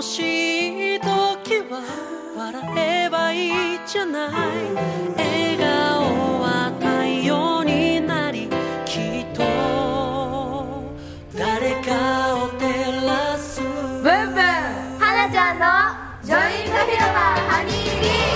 しい時は笑えばいいじゃない。笑顔は太陽になり、きっと誰かを照らす。ブンブン花ちゃんのジョイント広場ハニービー。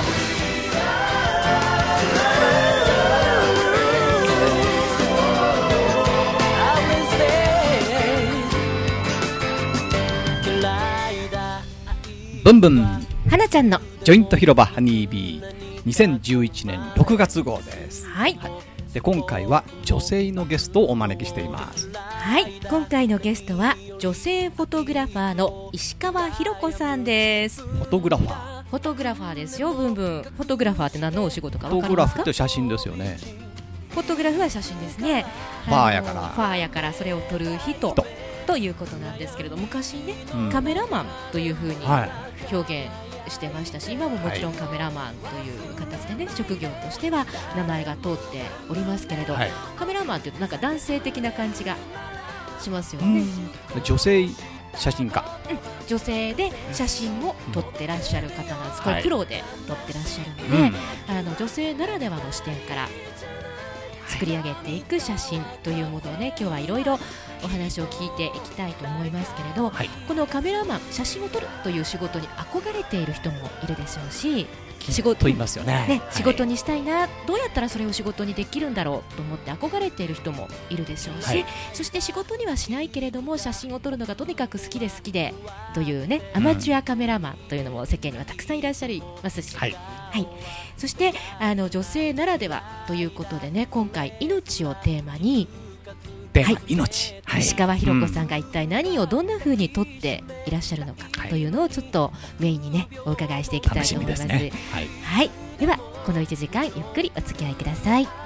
ブンブン花ちゃんのジョイント広場ハニービー2011年6月号です。 はい、 で今回は女性のゲストをお招きしています。 はい、今回のゲストは女性フォトグラファーの石川博子さんです。 フォトグラファフォトグラファーですよ。ブンブン。フォトグラファーって何のお仕事かー。フォトグラフ分かりますか？ って写真ですよね。 フォトグラフは写真ですね。 ファーやからファーやからそれを撮る人ということなんですけれど、昔ね、カメラマンというふうに表現してましたし、今ももちろんカメラマンという形でね、職業としては名前が通っておりますけれど、カメラマンというとなんか男性的な感じがしますよね。 女性写真家、 女性で写真を撮ってらっしゃる方なんです。これプロで撮ってらっしゃるので、女性ならではの視点から作り上げていく写真というものをね、今日はいろいろお話を聞いていきたいと思いますけれど、このカメラマン、写真を撮るという仕事に憧れている人もいるでしょうし、仕事と言いますよね。 仕事にしたいな、どうやったらそれを仕事にできるんだろうと思って憧れている人もいるでしょうし、そして仕事にはしないけれども写真を撮るのがとにかく好きでというね、アマチュアカメラマンというのも世間にはたくさんいらっしゃいますし、そして女性ならではということでね、今回命をテーマに命、 石川博子さんが一体何をどんな風に撮っていらっしゃるのかというのをちょっとメインにねお伺いしていきたいと思います。ではこの1時間ゆっくりお付き合いください。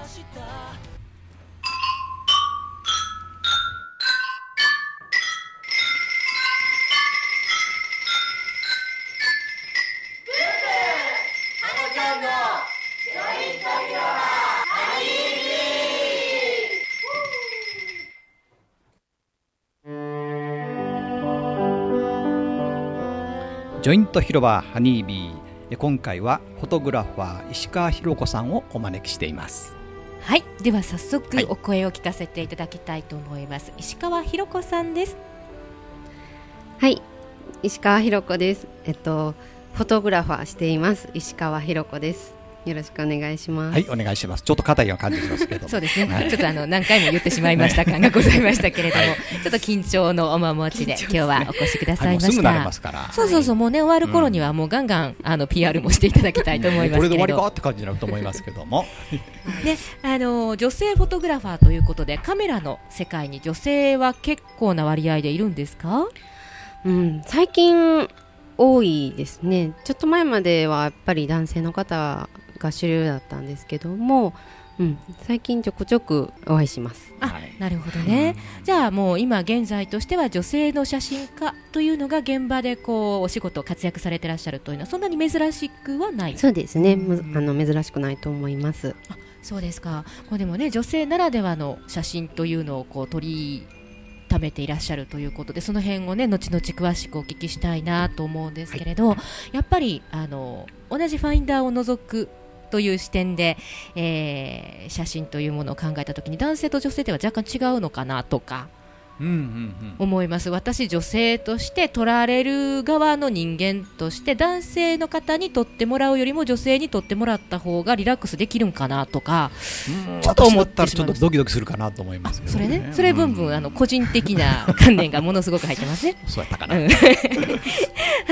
ジョイント広場ハニービー。今回はフォトグラファー石川博子さんをお招きしています。 はい、では早速お声を聞かせていただきたいと思います。石川博子さんです。 はい、石川博子です。フォトグラファーしています石川博子です。よろしくお願いします。 はい、お願いします。ちょっと硬いような感じしますけどそうですね、ちょっと何回も言ってしまいました感がございましたけれども、ちょっと緊張のお面持ちで今日はお越しくださいました。 すぐ慣れますから。 そうもうね、終わる頃にはもうガンガンPR もしていただきたいと思いますけれど、 これで終わりかって感じになると思いますけどもで、女性フォトグラファーということで、カメラの世界に女性は結構な割合でいるんですか？ 最近多いですね。ちょっと前まではやっぱり男性の方が主流だったんですけども、最近ちょくちょくお会いします。 なるほどね。じゃあもう今現在としては女性の写真家というのが現場でこうお仕事活躍されてらっしゃるというのはそんなに珍しくはない？ そうですね、珍しくないと思います。 そうですか。これでもね、女性ならではの写真というのをこう取りためていらっしゃるということで、その辺をね後々詳しくお聞きしたいなと思うんですけれど、やっぱり同じファインダーを除くという視点で、写真というものを考えたときに男性と女性では若干違うのかなとか思います。私女性として撮られる側の人間として男性の方に撮ってもらうよりも女性に撮ってもらった方がリラックスできるんかなとかちょっと思ってしまいます。 ちょっとドキドキするかなと思いますけど、 それね、それ分々個人的な観念がものすごく入ってますねそうやったかなはい、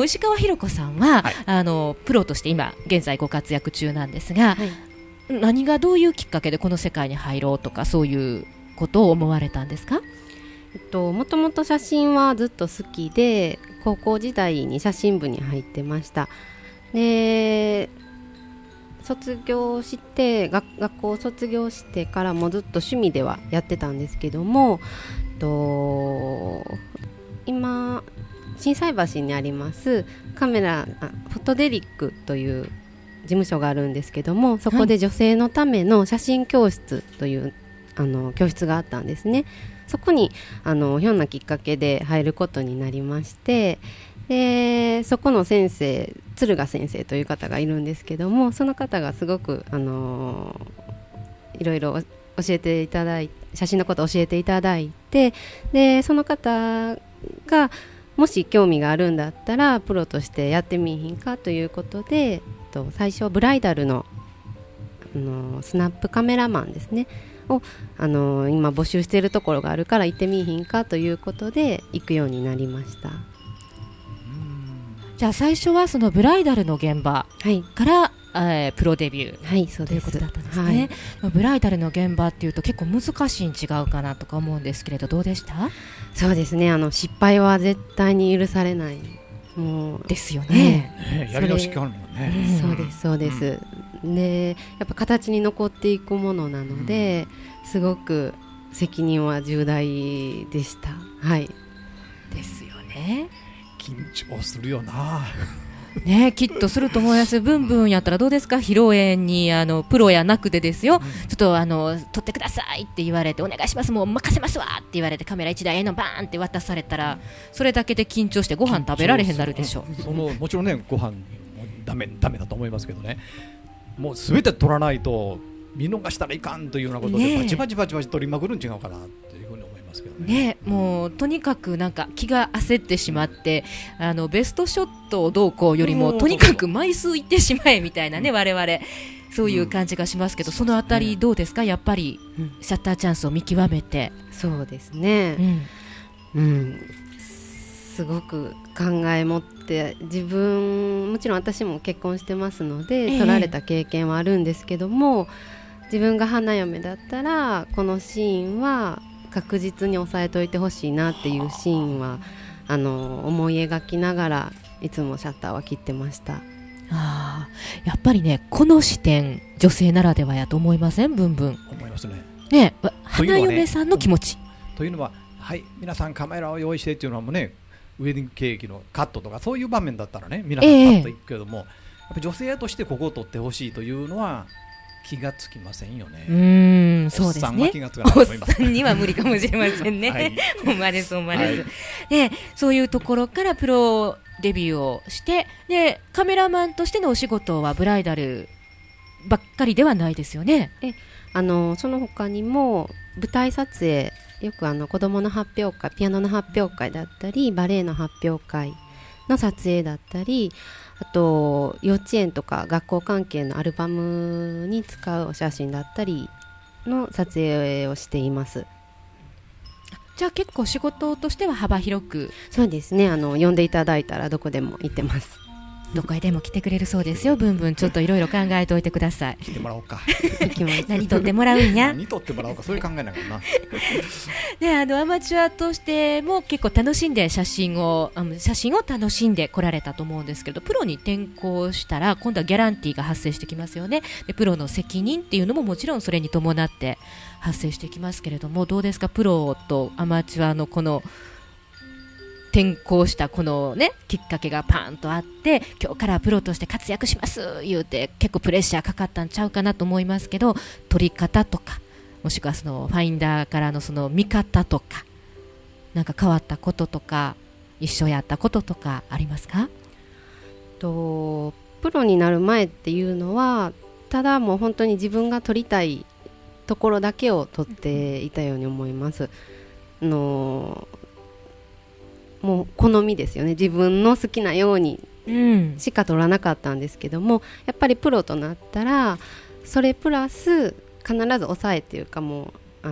石川博子さんは、プロとして今現在ご活躍中なんですが、何がどういうきっかけでこの世界に入ろうとかそういうことを思われたんですか？ もともと写真はずっと好きで、高校時代に写真部に入ってました。で、卒業して学校を卒業してからもずっと趣味ではやってたんですけども、今心斎橋にありますフォトデリックという事務所があるんですけども、そこで女性のための写真教室という教室があったんですね。 そこにひょんなきっかけで入ることになりまして、でそこの先生、敦賀先生という方がいるんですけども、その方がすごくいろいろ教えていただいて、写真のことを教えていただいて、でその方がもし興味があるんだったらプロとしてやってみひんかということで、最初ブライダルの、スナップカメラマンですねを今募集しているところがあるから行ってみひんかということで行くようになりました。 じゃあ最初はそのブライダルの現場から、プロデビュー、 はい、そうですということだったんですね、はい、ブライダルの現場っていうと結構難しいん違うかなとか思うんですけれど、どうでした？ そうですね、失敗は絶対に許されないもうですよね、 やり直し聞かないもんね、 そうですそうです、でやっぱ形に残っていくものなので、すごく責任は重大でした。はい、 ですよね。 緊張するよなね、きっとすると思います。ブンブンやったらどうですか？披露宴にプロやなくてですよ、ちょっと撮ってくださいって言われて、お願いします、もう任せますわって言われて、カメラ1台のバーンって渡されたら、それだけで緊張してご飯食べられへんなるでしょう。 もちろんね、ご飯もダメだと思いますけどね、もうすべて撮らないと見逃したらいかんというようなことで、バチバチ撮りまくるん違うかなっていうふうに思いますけどね。 もうとにかくなんか気が焦ってしまって、ベストショットをどうこうよりもとにかく枚数いってしまえみたいなね、我々そういう感じがしますけど、そのあたりどうですか？やっぱりシャッターチャンスを見極めて。 そうですね、すごく考え持って、自分もちろん私も結婚してますので、取られた経験はあるんですけども、自分が花嫁だったらこのシーンは確実に押さえといてほしいなっていうシーンは思い描きながらいつもシャッターは切ってました。 やっぱりね、この視点女性ならではやと思いません？ブンブン思いますね。 花嫁さんの気持ちというのは、はい、皆さんカメラを用意してっていうのはもうね、ウェディングケーキのカットとかそういう場面だったらね、皆さんカットいくけども、やっぱり女性としてここを撮ってほしいというのは気がつきませんよね。 そうですね。 おっさんは気がつかないと思います。 おっさんには無理かもしれませんね。はい、ほんまですほんまです。で、そういうところからプロデビューをして、でカメラマンとしてのお仕事はブライダルばっかりではないですよね。 その他にも舞台撮影、よく子どもの発表会、ピアノの発表会だったり、バレエの発表会の撮影だったり、あと幼稚園とか学校関係のアルバムに使うお写真だったりの撮影をしています。 じゃあ結構仕事としては幅広く。 そうですね、呼んでいただいたらどこでも行ってます。 どこへでも来てくれるそうですよ。ブンブンちょっといろいろ考えておいてください。 来てもらおうか何撮ってもらうんや。 何撮ってもらおうか、そういう考えながらなで、アマチュアとしても結構楽しんで写真を楽しんで来られたと思うんですけど、プロに転向したら今度はギャランティーが発生してきますよね。でプロの責任っていうのももちろんそれに伴って発生してきますけれども、どうですか？プロとアマチュアのこの転校したこのね、きっかけがパーンとあって、今日からプロとして活躍します言うて結構プレッシャーかかったんちゃうかなと思いますけど、撮り方とか、もしくはそのファインダーからのその見方とか、なんか変わったこととか一緒やったこととかありますか？ プロになる前っていうのは、ただもう本当に自分が撮りたいところだけを撮っていたように思います。もう好みですよね。自分の好きなようにしか撮らなかったんですけども、やっぱりプロとなったらそれプラス必ず抑えっていうか、もう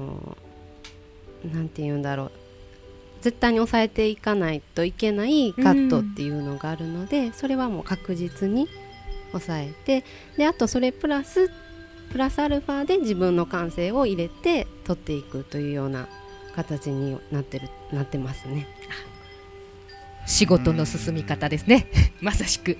なんて言うんだろう、絶対に抑えていかないといけないカットっていうのがあるので、それはもう確実に抑えて、であとそれプラスアルファで自分の感性を入れて撮っていくというような形になってますね。 仕事の進み方ですねまさしく、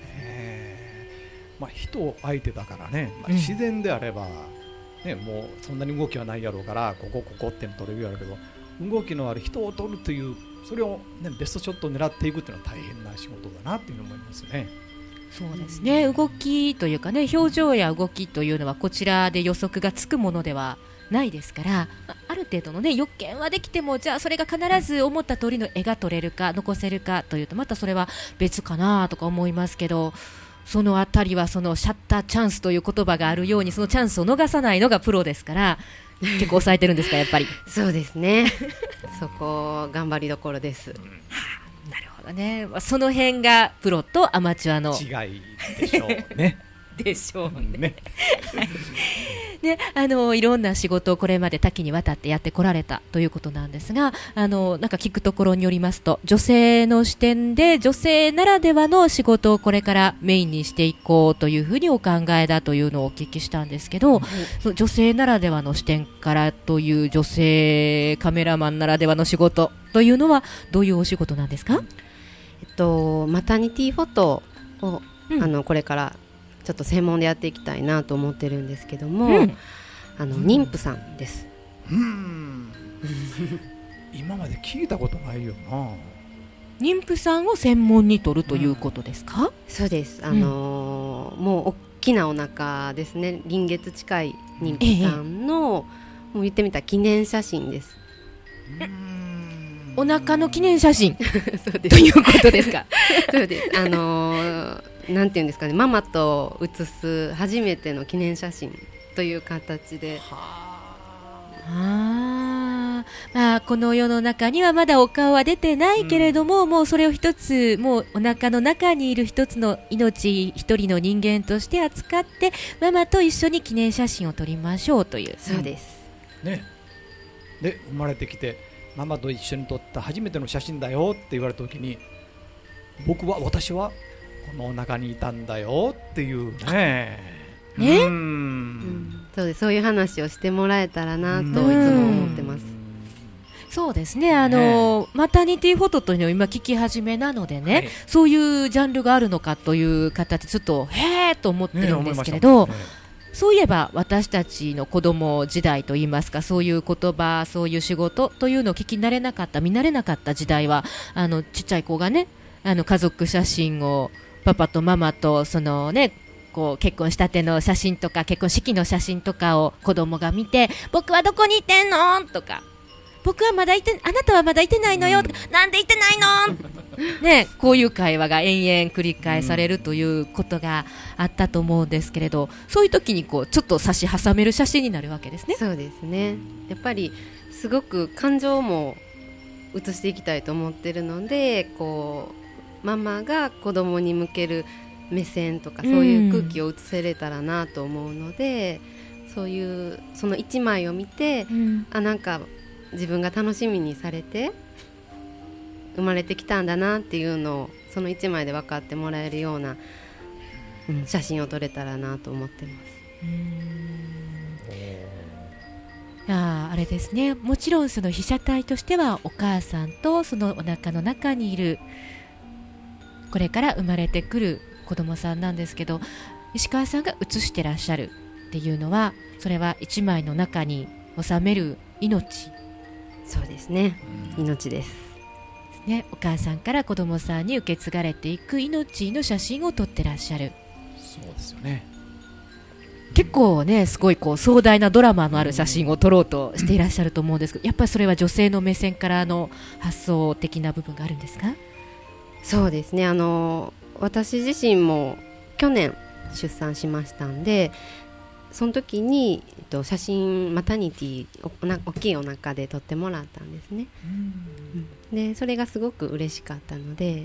人相手だからね、自然であれば、ね、もうそんなに動きはないやろうから、ここって撮れるやろうけど、動きのある人を撮るという、それを、ベストショットを狙っていくというのは大変な仕事だなっていうのを思いますね。 そうですね、動きというかね、表情や動きというのはこちらで予測がつくものではないですから、ある程度の、ね、予見はできても、じゃあそれが必ず思った通りの絵が撮れるか残せるかというとまたそれは別かなとか思いますけど、そのあたりはそのシャッターチャンスという言葉があるように、そのチャンスを逃さないのがプロですから結構抑えてるんですか、やっぱり。 そうですねそこ頑張りどころです。 なるほどね。その辺がプロとアマチュアの違いでしょうねでしょうね。 ねで、いろんな仕事をこれまで多岐にわたってやってこられたということなんですが、なんか聞くところによりますと、女性の視点で女性ならではの仕事をこれからメインにしていこうというふうにお考えだというのをお聞きしたんですけど、その女性ならではの視点からという女性カメラマンならではの仕事というのはどういうお仕事なんですか？ マタニティフォトを、これからちょっと専門でやっていきたいなと思ってるんですけども、妊婦さんです。 今まで聞いたことないよな。 妊婦さんを専門に撮るということですか？ そうです。もう大きなお腹ですね、臨月近い妊婦さんの、もう言ってみたら記念写真です。 お腹の記念写真そうですということですか？ そうです。なんていうんですかね、ママと写す初めての記念写真という形で。 この世の中にはまだお顔は出てないけれども、もうそれを一つ、もうお腹の中にいる一つの命、一人の人間として扱ってママと一緒に記念写真を撮りましょうという。 そうです、 ね、で生まれてきてママと一緒に撮った初めての写真だよって言われた時に、私はこの中にいたんだよっていうね。 そうです。そういう話をしてもらえたらなといつも思ってます。 そうですね。マタニティフォトというのを今聞き始めなのでね、そういうジャンルがあるのかという形、ちょっとへーと思ってるんですけれど、そういえば私たちの子供時代といいますか、そういう言葉、そういう仕事というのを聞き慣れなかった、見慣れなかった時代は、ちっちゃい子がね、家族写真をパパとママとそのね、こう結婚したての写真とか結婚式の写真とかを子供が見て、僕はどこにいてんのとか、僕はまだいて、あなたはまだいてないのよ、なんでいてないのね、こういう会話が延々繰り返されるということがあったと思うんですけれど、そういう時にこうちょっと差し挟める写真になるわけですね。 そうですね。やっぱりすごく感情も映していきたいと思ってるので、こうママが子供に向ける目線とか、そういう空気を映せれたらなと思うので、そういうその一枚を見て、なんか自分が楽しみにされて生まれてきたんだなっていうのをその一枚で分かってもらえるような、写真を撮れたらなと思ってます。 あれですね、もちろんその被写体としてはお母さんとそのお腹の中にいるこれから生まれてくる子供さんなんですけど、石川さんが写してらっしゃるっていうのは、それは一枚の中に収める命。 そうですね、命ですね。お母さんから子供さんに受け継がれていく命の写真を撮ってらっしゃる。 そうですよね。 結構ね、すごいこう壮大なドラマのある写真を撮ろうとしていらっしゃると思うんですけど、やっぱりそれは女性の目線からの発想的な部分があるんですか？ そうですね。私自身も去年出産しましたんで、その時に、写真マタニティ大きいお腹で撮ってもらったんですね。でそれがすごく嬉しかったので、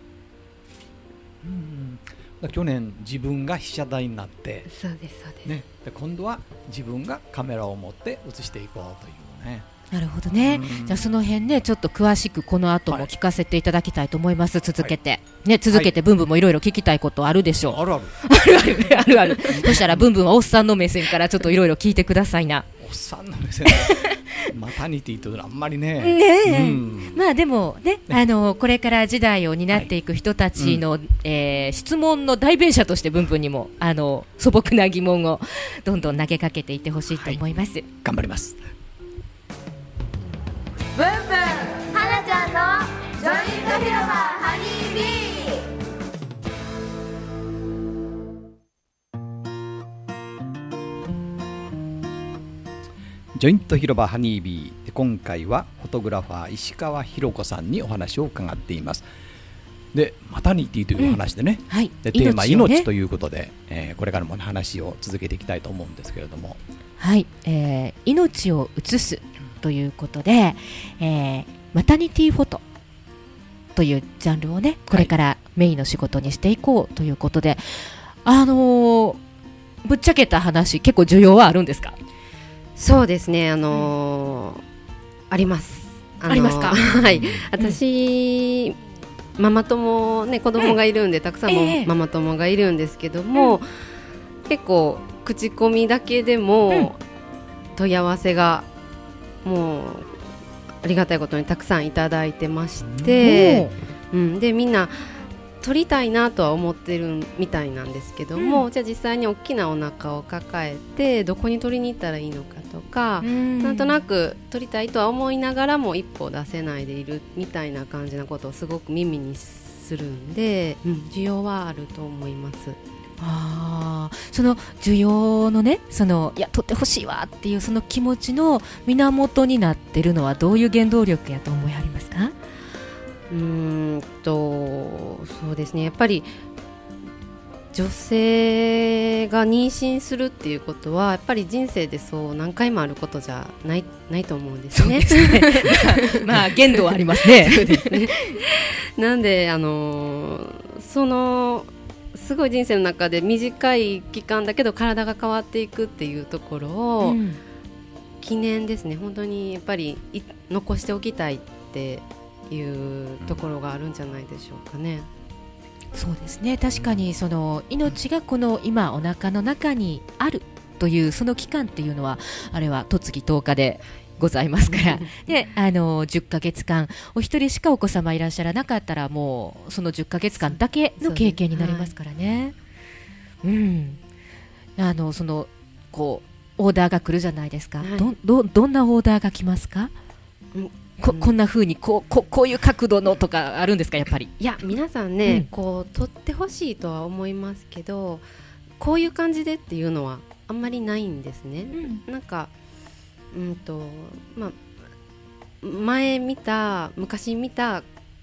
去年自分が被写体になって、 そうですそうです、 ね、で今度は自分がカメラを持って写していこうというね。 なるほどね。じゃあその辺ね、ちょっと詳しくこの後も聞かせていただきたいと思います。続けて、ね、続けてブンブンもいろいろ聞きたいことあるでしょう。 あるあるあるあるそしたらブンブンはおっさんの目線からちょっといろいろ聞いてくださいな。 おっさんの目線マタニティというのはあんまりね。 まあでもね、これから時代を担っていく人たちの、質問の代弁者としてブンブンにも素朴な疑問をどんどん投げかけていってほしいと思います。 頑張ります。 ブンブンはなちゃんのジョイント広場ハニービー。 ジョイント広場ハニービーで、今回はフォトグラファー石川博子さんにお話を伺っています。でマタニティという話でね、 はい、 でテーマ命ということで、これからも話を続けていきたいと思うんですけれども、 はい、命を移すということで、マタニティフォトというジャンルをねこれからメインの仕事にしていこうということで、ぶっちゃけた話結構需要はあるんですか？ そうですね、あります。 ありますか？ はい、私、ママ友ね子供がいるんで、たくさんもママ友がいるんですけども、結構口コミだけでも問い合わせがもうありがたいことにたくさんいただいてまして、でみんな撮りたいなとは思ってるみたいなんですけども、じゃあ実際に大きなお腹を抱えてどこに撮りに行ったらいいのかとか、なんとなく撮りたいとは思いながらも一歩出せないでいるみたいな感じなことをすごく耳にするんで、需要はあると思います。 その需要のね、いや撮ってほしいわっていうその気持ちの源になってるのはどういう原動力やと思いはりますか？ そうですね、やっぱり女性が妊娠するっていうことはやっぱり人生でそう何回もあることじゃないと思うんですね。 そうですねまあ限度はありますね。 そうですね。なんですごい人生の中で短い期間だけど体が変わっていくっていうところを、記念ですね、本当にやっぱり残しておきたいっていうところがあるんじゃないでしょうかね。 そうですね、確かにその命がこの今お腹の中にあるというその期間っていうのはあれは十月10日でございますからで10ヶ月間お一人しかお子様いらっしゃらなかったらもうその10ヶ月間だけの経験になりますからね。こうオーダーが来るじゃないですか、どんなオーダーが来ますか？こんな風にこういう角度のとかあるんですか？やっぱりいや皆さんね、こう撮ってほしいとは思いますけど、こういう感じでっていうのはあんまりないんですね。なんか昔見た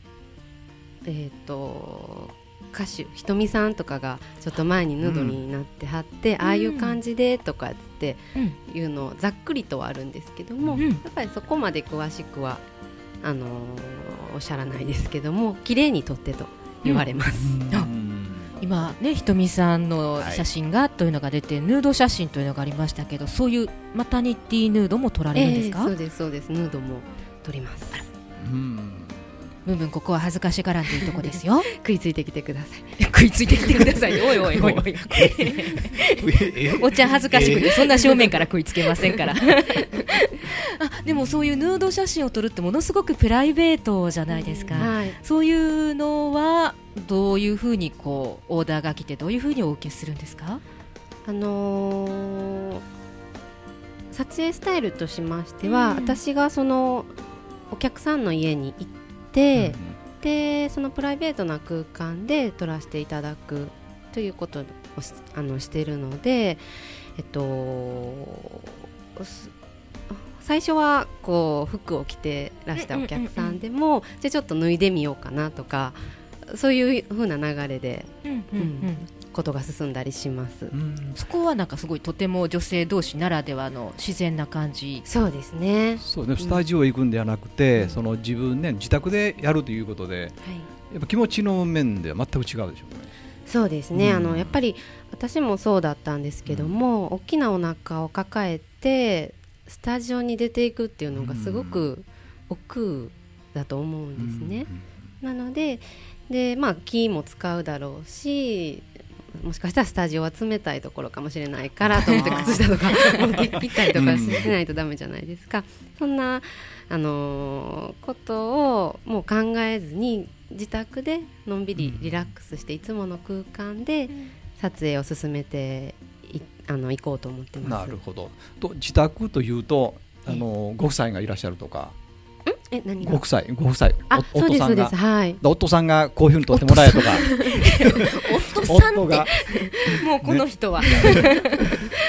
歌手ひとみさんとかがちょっと前にヌードになってはって、ああいう感じでとかっていうのをざっくりとはあるんですけども、やっぱりそこまで詳しくはおっしゃらないですけども、綺麗に撮ってと言われます。 今ね、ひとみさんの写真がというのが出て、ヌード写真というのがありましたけど、そういうマタニティヌードも撮られるんですか？ そうですそうです、ヌードも撮ります。 ブンブンここは恥ずかしがらんというとこですよ。 食いついてきてください。 食いついてきてください。おいおいおいおい。おっちゃん恥ずかしくてそんな正面から食いつけませんから。でもそういうヌード写真を撮るってものすごくプライベートじゃないですか。そういうのはどういうふうにオーダーが来てどういうふうにお受けするんですか？ 撮影スタイルとしましては、私がそのお客さんの家に行って、でそのプライベートな空間で撮らせていただくということをしているので、最初は服を着てらしたお客さんでも、じゃあちょっと脱いでみようかなとか、そういう風な流れでことが進んだりします。 そこはなんかすごいとても女性同士ならではの自然な感じ。 そうですね。 そうね、スタジオへ行くんではなくて、その自分ね自宅でやるということで、やっぱ気持ちの面では全く違うでしょうね。 そうですね、やっぱり私もそうだったんですけども、大きなお腹を抱えてスタジオに出ていくっていうのがすごく億劫だと思うんですね。なので気も使うだろうし、もしかしたらスタジオは冷たいところかもしれないからと思って靴下とか切ったりとかしないとダメじゃないですか。そんなことをもう考えずに自宅でのんびりリラックスしていつもの空間で撮影を進めて行こうと思ってます。 なるほど。と自宅というとご夫妻がいらっしゃるとか。 何がご夫妻夫さんが、 夫さんがこういうふうに撮ってもらえとか夫さんってもうこの人は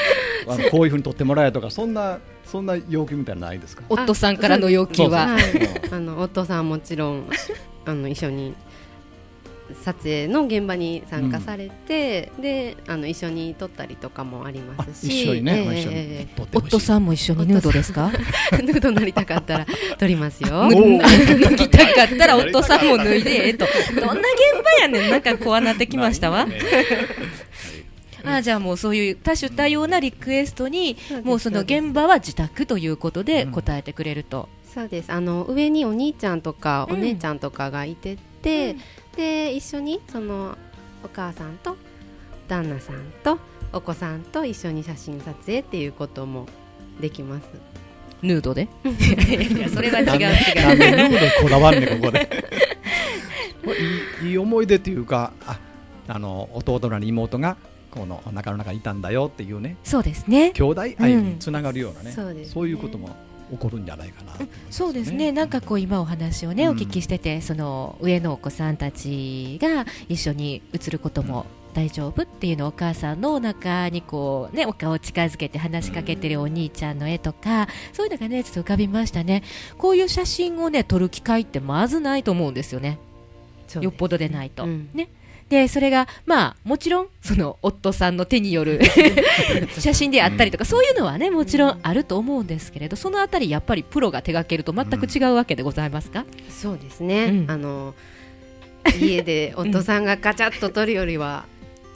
こういうふうに撮ってもらえとかそんな要求みたいなのないですか？ 夫さんからの要求は、 はい、夫さんもちろん一緒に撮影の現場に参加されて、で一緒に撮ったりとかもありますし、 一緒にね、一緒に撮ってほしい。 夫さんも一緒にヌードですか？ ヌードなりたかったら撮りますよ。 脱ぎたかったら夫さんも脱いでとどんな現場やねん、なんかこうなってきましたわ。じゃあもうそういう多種多様なリクエストにもうその現場は自宅ということで答えてくれると。 そうです。上にお兄ちゃんとかお姉ちゃんとかがいてて、で一緒にそのお母さんと旦那さんとお子さんと一緒に写真撮影っていうこともできます。 ヌードでいやそれは違う。 なんでヌードこだわるねここでいい思い出というか、弟なり妹がこのお腹の中にいたんだよっていうね、 そうですね、 兄弟愛につながるようなね、 そういうことも起こるんじゃないかな、 そうですね。なんかこう今お話をね、お聞きしてて、その上のお子さんたちが一緒に写ることも大丈夫っていうのをお母さんのお腹にこうね、お顔を近づけて話しかけてるお兄ちゃんの絵とか、そういうのがねちょっと浮かびましたね。こういう写真をね撮る機会ってまずないと思うんですよね。よっぽどでないと、ね。でそれがもちろんその夫さんの手による写真であったりとか、そういうのはねもちろんあると思うんですけれど、そのあたりやっぱりプロが手掛けると全く違うわけでございますか？ そうですね、家で夫さんがガチャッと撮るよりは、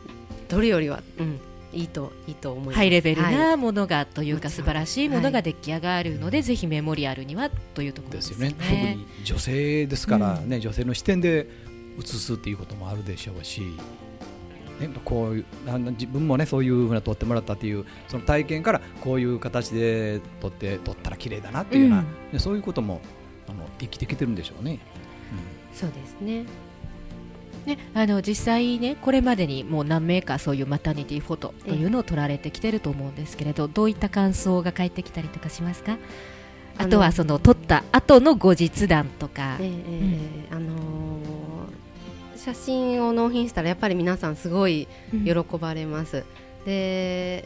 いいと思います。 ハイレベルなものがというか、素晴らしいものが出来上がるので、ぜひメモリアルにはというところですね。 特に女性ですからね、女性の視点で映すっていうこともあるでしょうし、こういう自分もねそういうふうな撮ってもらったっていうその体験から、こういう形で撮ったら綺麗だなっていうような、そういうことも生きてきてるんでしょうね。 そうですね。 実際ねこれまでにもう何名かそういうマタニティフォトというのを撮られてきてると思うんですけれど、どういった感想が返ってきたりとかしますか？あとはその撮った後の後日談とか、 写真を納品したらやっぱり皆さんすごい喜ばれます、で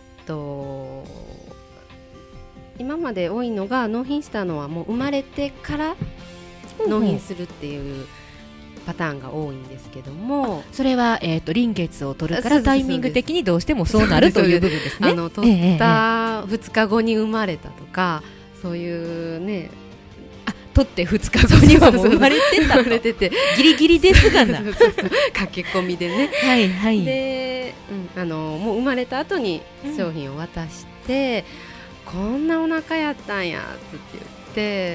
今まで多いのが、納品したのはもう生まれてから納品するっていうパターンが多いんですけども、 それは、臨月を取るからタイミング的にどうしてもそうなるという部分ですね。 取った2日後に生まれたとか、そういうね、 取って2日後にはもう生まれてたとギリギリですがな駆け込みでねで、もう生まれた後に商品を渡して、こんなお腹やったんやって言って、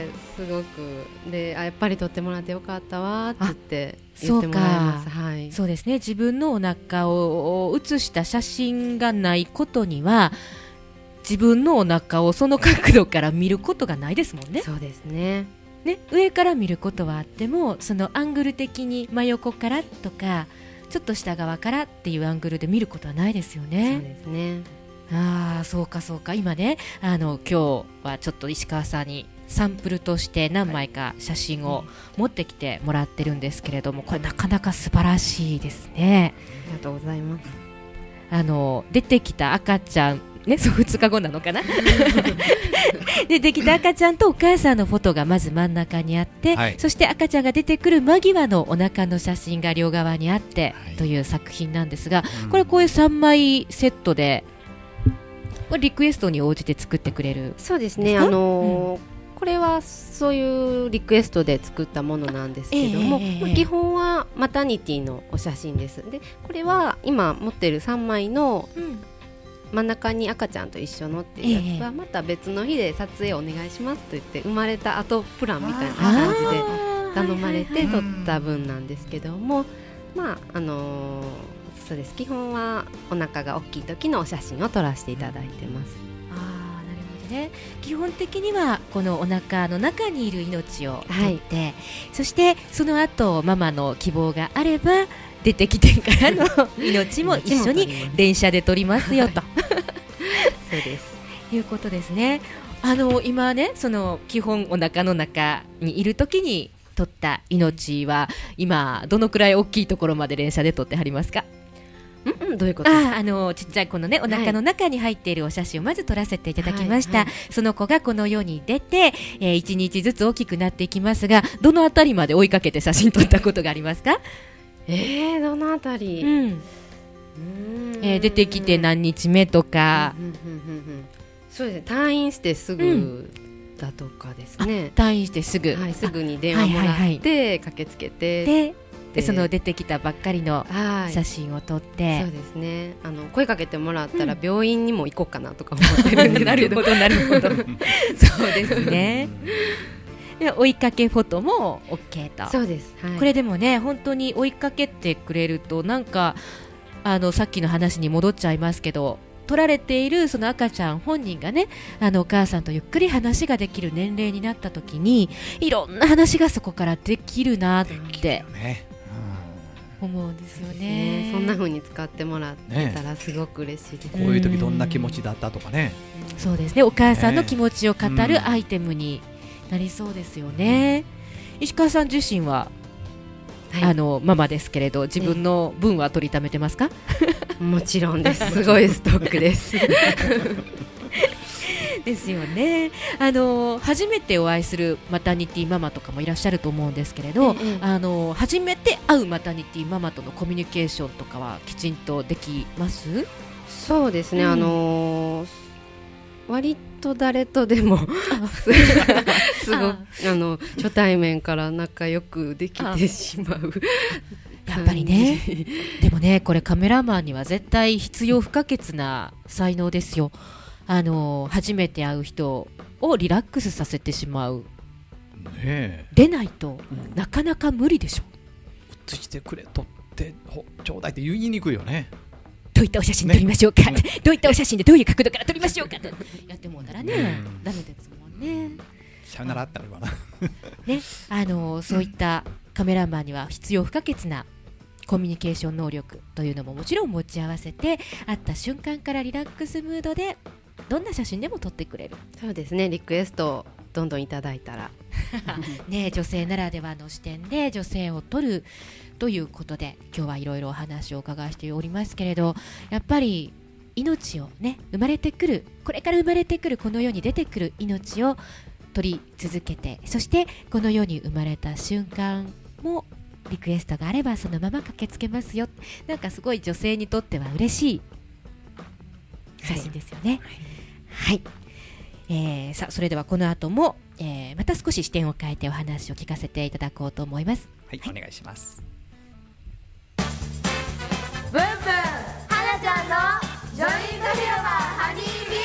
すごくでやっぱり撮ってもらってよかったわって言ってもらいます。はい、 そうですね。自分のお腹を写した写真がないことには、自分のお腹をその角度から見ることがないですもんね。 そうですね。 上から見ることはあっても、そのアングル的に真横からとかちょっと下側からっていうアングルで見ることはないですよね。 そうですね。 そうか。今ね今日はちょっと石川さんにサンプルとして何枚か写真を持ってきてもらってるんですけれども、これなかなか素晴らしいですね。 ありがとうございます。 出てきた赤ちゃんね、そう2日後なのかな出てきた赤ちゃんとお母さんのフォトがまず真ん中にあって、そして赤ちゃんが出てくる間際のお腹の写真が両側にあって、という作品なんですが、こういう3枚セットでリクエストに応じて作ってくれる。 そうですね。これはそういうリクエストで作ったものなんですけども、基本はマタニティのお写真です。でこれは今持っている3枚の真ん中に赤ちゃんと一緒のっていうやつはまた別の日で撮影お願いしますと言って、生まれた後プランみたいな感じで頼まれて撮った分なんですけども、そうです。基本はお腹が大きい時のお写真を撮らせていただいてます。 なるほどね。基本的にはこのお腹の中にいる命を撮って、そしてその後ママの希望があれば出てきてからの命も一緒に連写で撮りますよとそうですいうことですね。今ね、その基本お腹の中にいる時に撮った命は今どのくらい大きいところまで連写で撮ってはりますか？ どういうこと？ ちっちゃい子のねお腹の中に入っているお写真をまず撮らせていただきました、その子がこの世に出て、1日ずつ大きくなっていきますが、どのあたりまで追いかけて写真撮ったことがありますか？ どのあたり？ 出てきて何日目とか、 そうですね、退院してすぐだとかですね。 退院してすぐ、 すぐに電話もらって駆けつけて、 でその出てきたばっかりの写真を撮って、 そうですね、声かけてもらったら病院にも行こうかなとか思ってるんですけどなるほどそうですねで追いかけフォトも OK と。 そうです、 これでもね本当に追いかけてくれるとなんかさっきの話に戻っちゃいますけど、撮られているその赤ちゃん本人がねお母さんとゆっくり話ができる年齢になった時にいろんな話がそこからできるなって思うんですよね。 そんな風に使ってもらってたらすごく嬉しいです、 こういう時どんな気持ちだったとかね、 そうですね、お母さんの気持ちを語るアイテムになりそうですよね。石川さん自身は、ママですけれど自分の分は取りためてますか？ もちろんです。すごいストックですですよね。初めてお会いするマタニティママとかもいらっしゃると思うんですけれど、初めて会うマタニティママとのコミュニケーションとかはきちんとできます？ そうですね、割と誰とでもすごく初対面から仲良くできてしまうやっぱりねでもねこれカメラマンには絶対必要不可欠な才能ですよ。初めて会う人をリラックスさせてしまう、でないとなかなか無理でしょ。 写してくれ撮ってちょうだいって言いにくいよね。 どういったお写真撮りましょうか、どういったお写真でどういう角度から撮りましょうかとやってもうたらね、ダメですもんね。 さよならってなるかなね、そういったカメラマンには必要不可欠なコミュニケーション能力というのももちろん持ち合わせて、会った瞬間からリラックスムードでどんな写真でも撮ってくれる。 そうですね、リクエストをどんどんいただいたらね、女性ならではの視点で女性を撮るということで今日はいろいろお話を伺いしておりますけれど、やっぱり命をね、生まれてくる、これから生まれてくるこの世に出てくる命を撮り続けて、そしてこの世に生まれた瞬間もリクエストがあればそのまま駆けつけますよ。なんかすごい女性にとっては嬉しい写真ですよね。はい、さあそれではこの後も、また少し視点を変えてお話を聞かせていただこうと思います。 はい、お願いします。 ブンブン花ちゃんのジョイント広場ハニービ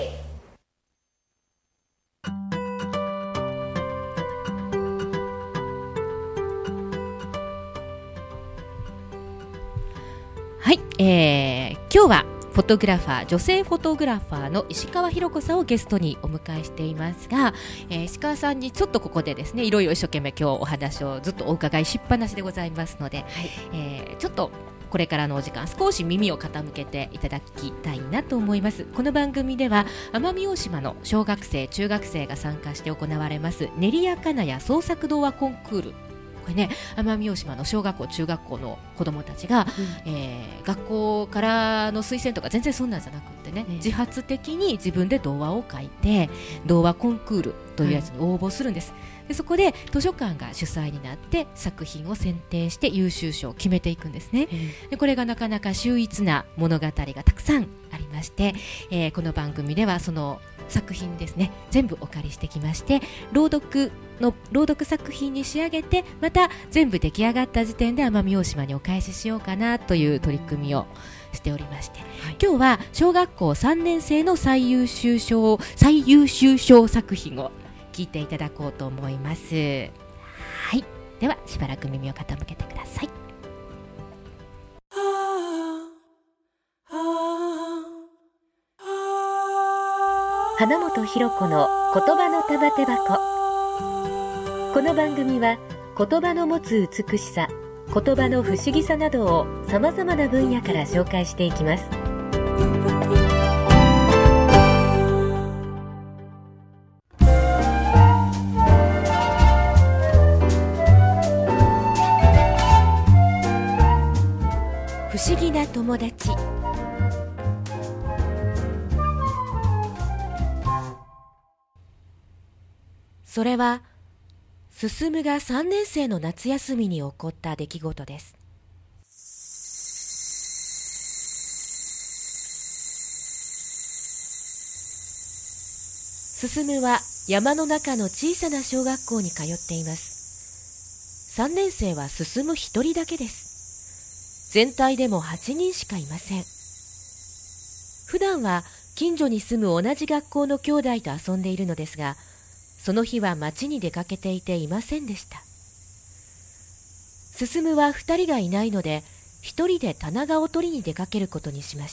ー。はい、今日はフォトグラファー、女性フォトグラファーの石川ひろ子さんをゲストにお迎えしていますが、石川さんにちょっとここでですね、いろいろ一生懸命今日お話をずっとお伺いしっぱなしでございますので、ちょっとこれからのお時間少し耳を傾けていただきたいなと思います。この番組では奄美大島の小学生中学生が参加して行われます練りやかなや創作童話コンクール、これね、奄美大島の小学校中学校の子どもたちが、学校からの推薦とか全然そんなんじゃなくってね、自発的に自分で童話を書いて童話コンクールというやつに応募するんです。でそこで図書館が主催になって作品を選定して優秀賞を決めていくんですね。でこれがなかなか秀逸な物語がたくさんありまして、この番組ではその作品ですね、全部お借りしてきまして、朗読作品に仕上げて、また全部出来上がった時点で奄美大島にお返ししようかなという取り組みをしておりまして、今日は小学校3年生の最優秀賞作品を聞いていただこうと思います。はい、ではしばらく耳を傾けてください。 花本ひろ子の言葉の玉手箱。この番組は言葉の持つ美しさ、言葉の不思議さなどをさまざまな分野から紹介していきます。 不不思議な友達。それは進が3年生の夏休みに起こった出来事です。進は山の中の小さな小学校に通っています。3年生は進1人だけです。全体でも8人しかいません。普段は近所に住む同じ学校の兄弟と遊んでいるのですが、その日は町に出かけていていませんでした。進は2人がいないので、1人で棚田を取りに出かけることにしました。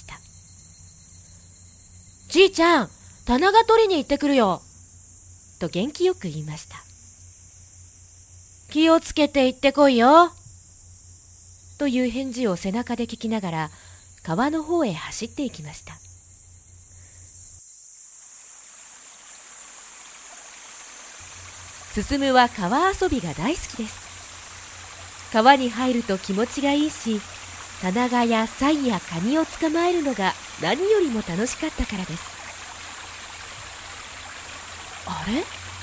じいちゃん、棚田取りに行ってくるよと元気よく言いました。気をつけて行ってこいよという返事を背中で聞きながら川の方へ走っていきました。進は川遊びが大好きです。川に入ると気持ちがいいし、タナガやサイやカニを捕まえるのが何よりも楽しかったからです。あれ？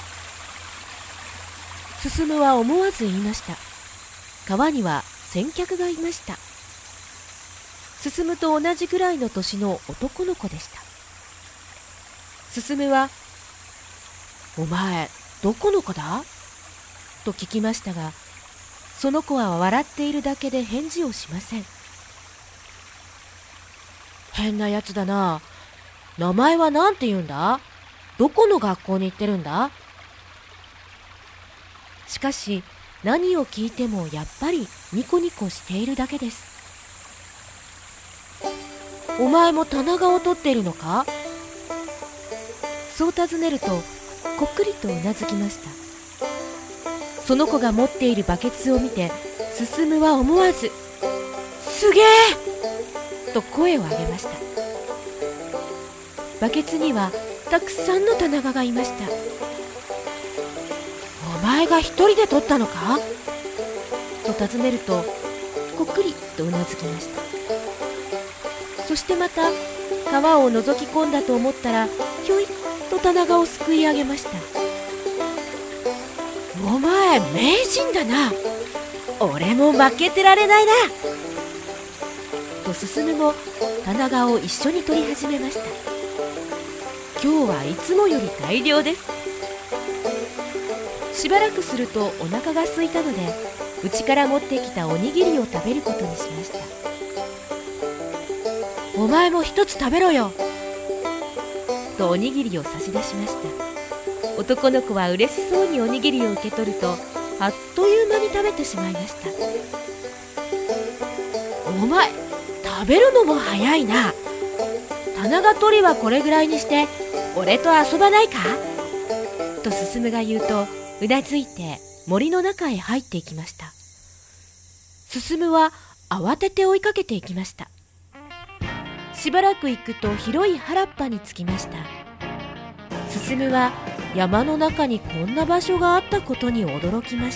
進は思わず言いました。川には先客がいました。進と同じぐらいの年の男の子でした。進は、お前、どこの子だ？と聞きましたが、その子は笑っているだけで返事をしません。変なやつだな。名前はなんて言うんだ？どこの学校に行ってるんだ？しかし、何を聞いてもやっぱりニコニコしているだけです。お前も棚田を取っているのか？そう尋ねると、こっくりとうなずきました。その子が持っているバケツを見て、進は思わず、すげー！と声を上げました。バケツにはたくさんの棚田がいました。お前が一人で取ったのか？と尋ねると、こっくりとうなずきました。そしてまた川を覗き込んだと思ったら、ひょいっと棚田をすくい上げました。お前名人だな。俺も負けてられないな。と進も棚田を一緒に取り始めました。今日はいつもより大量です。しばらくするとお腹が空いたので、家から持ってきたおにぎりを食べることにしました。お前も一つ食べろよとおにぎりを差し出しました。男の子は嬉しそうにおにぎりを受け取ると、あっという間に食べてしまいました。お前、食べるのも早いな。棚田取りはこれぐらいにして俺と遊ばないか？と進が言うと、うなずいて森の中へ入っていきました。進は慌てて追いかけていきました。しばらく行くと広い原っぱに着きました。進は山の中にこんな場所があったことに驚きました。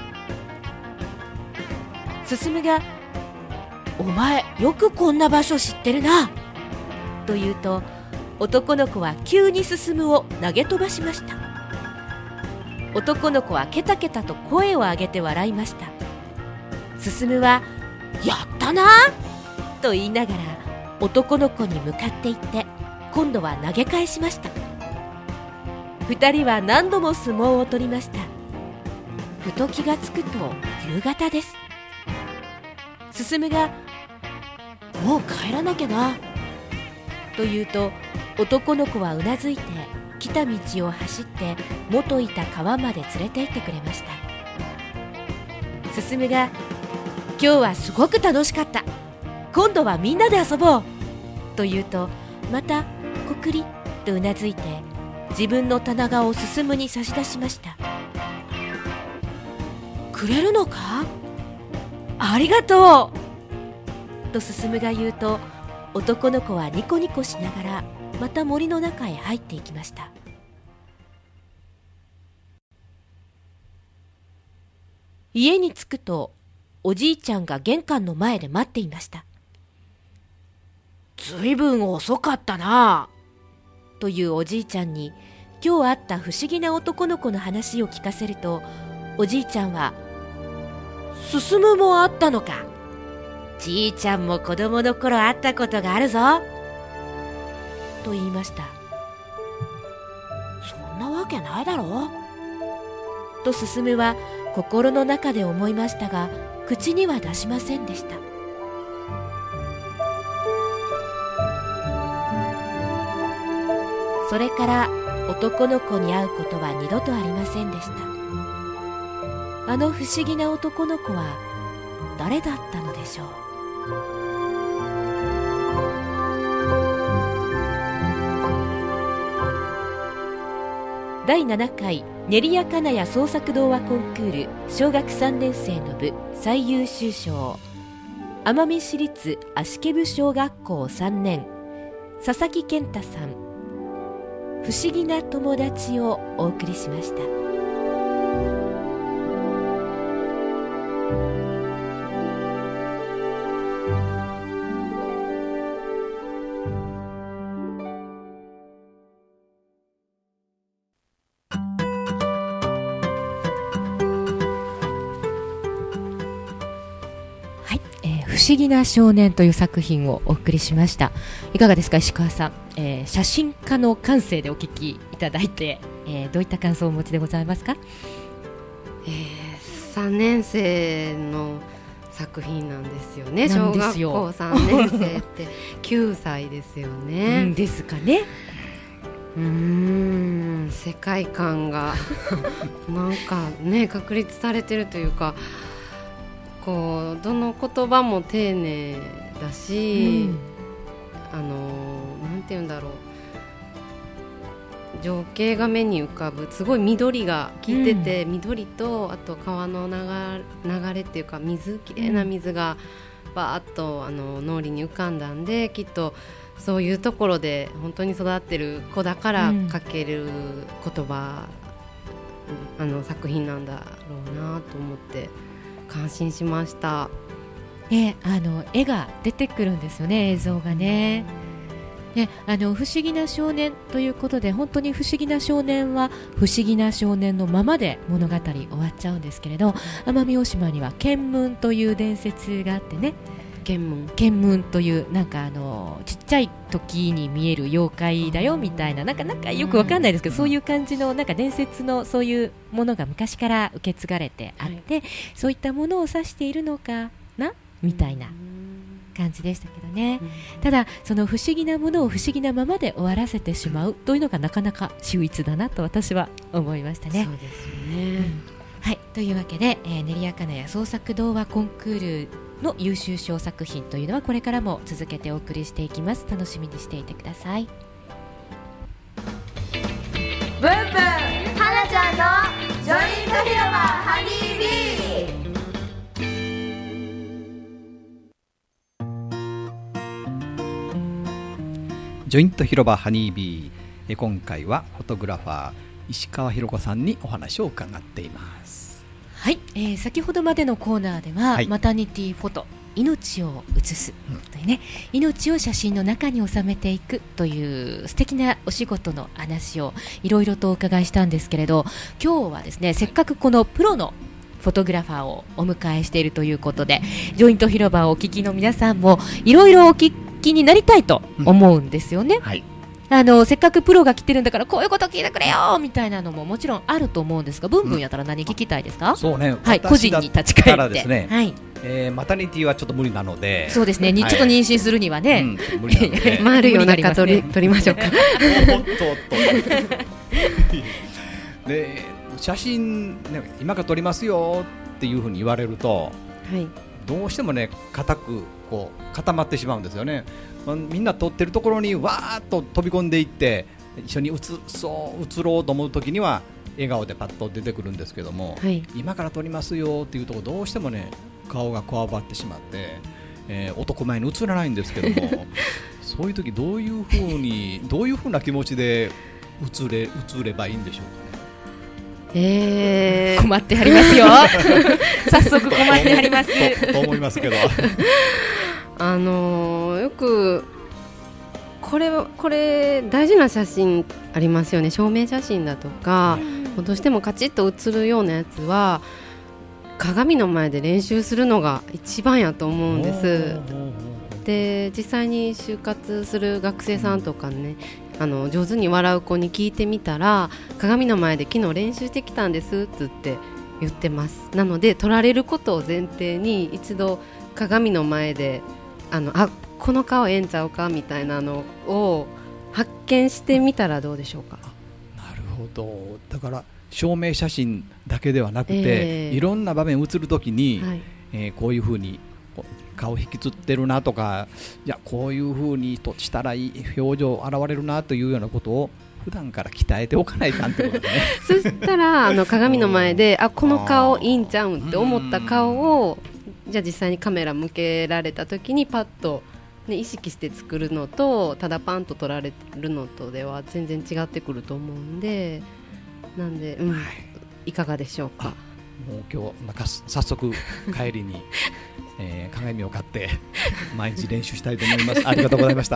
進が、お前よくこんな場所知ってるなと言うと、男の子は急に進を投げ飛ばしました。男の子はケタケタと声を上げて笑いました。進は、やったなと言いながら男の子に向かっていって、今度は投げ返しました。2人は何度も相撲を取りました。ふと気がつくと夕方です。進が、もう帰らなきゃなと言うと、男の子はうなずいて来た道を走って元いた川まで連れて行ってくれました。進が、今日はすごく楽しかった。今度はみんなで遊ぼうと言うと、またこくりとうなずいて自分の棚田を進に差し出しました。くれるのか？ありがとうと進が言うと、男の子はニコニコしながらまた森の中へ入っていきました。家に着くと、おじいちゃんが玄関の前で待っていました。 ずいぶん遅かったなというおじいちゃんに今日会った不思議な男の子の話を聞かせると、おじいちゃんは、進むもあったのか、じいちゃんも子供の頃会ったことがあるぞと言いました。そんなわけないだろうと進むは心の中で思いましたが、口には出しませんでした。それから男の子に会うことは二度とありませんでした。あの不思議な男の子は誰だったのでしょう。第7回練屋金谷創作童話コンクール小学3年生の部最優秀賞、奄美市立足毛小学校3年佐々木健太さん、不思議な友達をお送りしました。不思議な少年という作品をお送りしました。いかがですか、石川さん。写真家の感性でお聞きいただいて、どういった感想をお持ちでございますか。 3年生の作品なんですよね。小学校3年生って9歳ですよね。 ですかね。 世界観がなんかね確立されてるというか、こうどの言葉も丁寧だし、なんて言うんだろう、情景が目に浮かぶ、すごい緑が効いてて、緑とあと川の流れっていうか水、きれいな水がバーッと脳裏に浮かんだんで、きっとそういうところで本当に育ってる子だから書ける言葉、作品なんだろうなと思って感心しました。 絵が出てくるんですよね、映像がね。不思議な少年ということで、本当に不思議な少年は不思議な少年のままで物語終わっちゃうんですけれど、奄美大島には見聞という伝説があってね、見聞というなんかちっちゃい時に見える妖怪だよみたいな、なんかよくわかんないですけど、そういう感じのなんか伝説のそういうものが昔から受け継がれてあって、そういったものを指しているのかなみたいな感じでしたけどね。ただその不思議なものを不思議なままで終わらせてしまうというのがなかなか秀逸だなと私は思いましたね。 そうですよね。 はい、というわけで、練屋金谷創作童話コンクールの優秀賞作品というのはこれからも続けてお送りしていきます。楽しみにしていてください。 ブンブン花ちゃんのジョイント広場ハニービー。 ジョイント広場ハニービー、今回はフォトグラファー石川ひろ子さんにお話を伺っています。 はい、先ほどまでのコーナーでは、マタニティフォト、命を写すというね、命を写真の中に収めていくという素敵なお仕事の話をいろいろとお伺いしたんですけれど、今日はですね、せっかくこのプロのフォトグラファーをお迎えしているということで、ジョイント広場をお聞きの皆さんもいろいろお聞きになりたいと思うんですよね。せっかくプロが来てるんだからこういうこと聞いてくれよみたいなのももちろんあると思うんですが、ブンブンやったら何聞きたいですか。 そうね、 はい、個人に立ち返ってですね、 マタニティはちょっと無理なので、 そうですね、ちょっと妊娠するにはね、 無理なので丸いお腹取りましょうか。 おっとで、写真、今から撮りますよっていうふうに言われると、どうしてもね固くこう固まってしまうんですよね。みんな撮ってるところにわーっと飛び込んでいって一緒に写ろうと思うときには笑顔でパッと出てくるんですけども、今から撮りますよっていうところどうしてもね顔がこわばってしまって、男前に映らないんですけどもそういう時どういうふうな気持ちで映ればいいんでしょうかね。 困ってはりますよ早速困ってはりますと思いますけどよくこれ大事な写真ありますよね。証明写真だとか、どうしてもカチッと写るようなやつは鏡の前で練習するのが一番やと思うんです。で実際に就活する学生さんとかね、上手に笑う子に聞いてみたら、鏡の前で昨日練習してきたんですって言ってます。なので撮られることを前提に一度鏡の前でこの顔ええんちゃうかみたいなのを発見してみたらどうでしょうか。 なるほど。だから証明写真だけではなくて、いろんな場面映るときに、こういうふうに顔引きつってるなとか、いやこういうふうにとしたらいい表情現れるなというようなことを普段から鍛えておかないかんってことですね。 そしたら鏡の前でこの顔いいんちゃうんって思った顔をじゃあ実際にカメラ向けられた時にパッと、ね、意識して作るのとただパンと撮られるのとでは全然違ってくると思うんで、なんで、いかがでしょうか。 もう今日早速帰りに鏡を買って毎日練習したいと思います。ありがとうございました。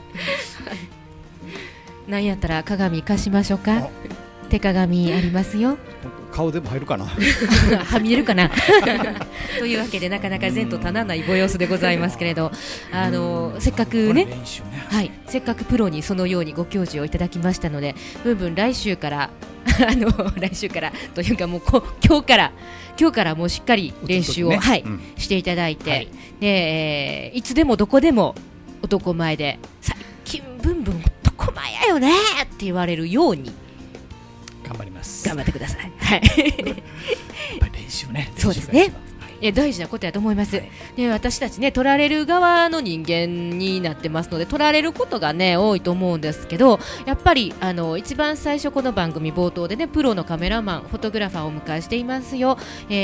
なんやったら鏡貸しましょうか。手鏡ありますよ。 顔でも入るかな。 はみ出るかな。というわけでなかなか前途多難ないご様子でございますけれど、せっかくね、せっかくプロにそのようにご教授をいただきましたので、ブンブン来週から来週からというかもう今日からもうしっかり練習を、していただいて、でいつでもどこでも男前で最近ブンブン男前やよねって言われるように頑張ります。 頑張ってください。 やっぱり練習ね。 そうですね。大事なことやと思います。で私たちね、撮られる側の人間になってますので、撮られることがね多いと思うんですけど、やっぱり一番最初この番組冒頭でね、プロのカメラマンフォトグラファーをお迎えしていますよ。